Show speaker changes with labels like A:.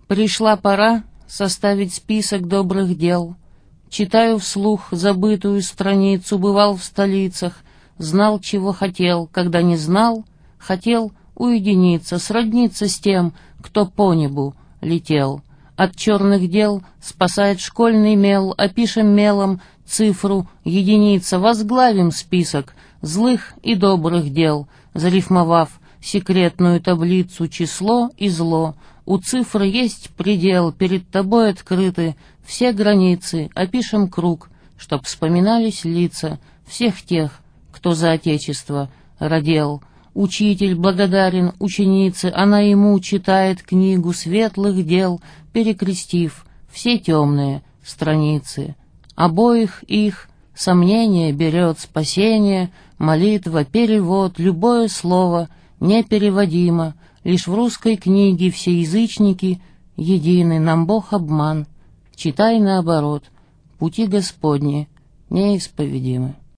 A: Пришла пора составить список добрых дел. Читаю вслух забытую страницу, бывал в столицах, знал, чего хотел, когда не знал, хотел уединиться, сродниться с тем, кто по небу летел. От черных дел спасает школьный мел, опишем мелом цифру единица, возглавим список злых и добрых дел, зарифмовав секретную таблицу число и зло. У цифр есть предел, перед тобой открыты все границы, опишем круг, чтоб вспоминались лица всех тех, кто за Отечество родил. Учитель благодарен ученице, она ему читает книгу светлых дел, перекрестив все темные страницы. Обоих их сомнение берет спасение, молитва, перевод, любое слово непереводимо. Лишь в русской книге все язычники едины, нам Бог обман. Читай наоборот, пути Господни неисповедимы.